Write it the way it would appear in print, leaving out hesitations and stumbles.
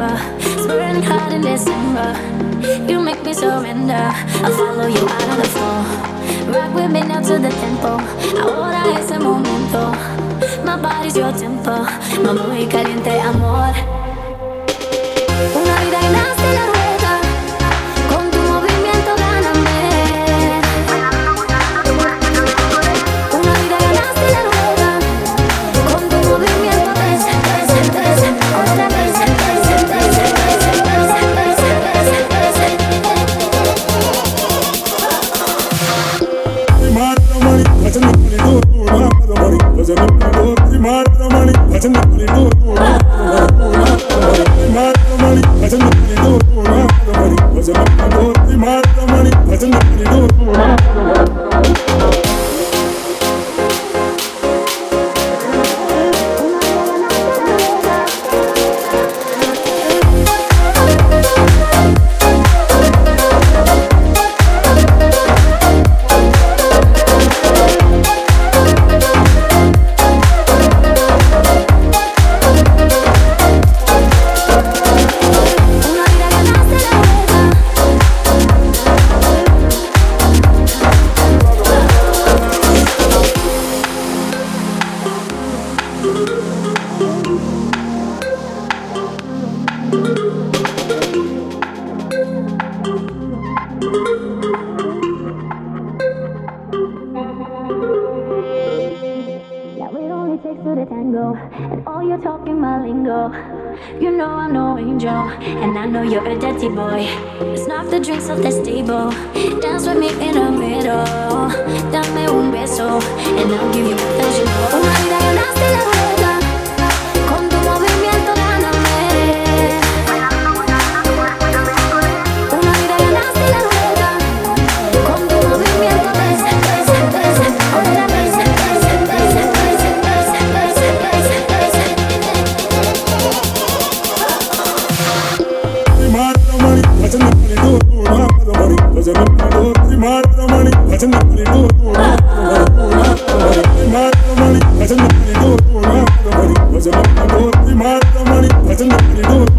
November, it's burning hot in December. You make me surrender. I'll follow you out on the floor. Rock with me now to the tempo. Ahora es el momento. My body's your tempo. Mamá muy caliente, amor. Una vida que nace la rueda. Con tu movimiento gáname. Una vida que nace la rueda. Con tu movimiento otra vez. And I know you're a dirty boy. Let's knock the drinks off the table. Dance with me in the middle. Dame un beso, and I'll give you what else you know. Una vida que nace la rueda. Con tu movimiento gáname. Una vida que nace la rueda. Con tu movimiento otra vez. Money,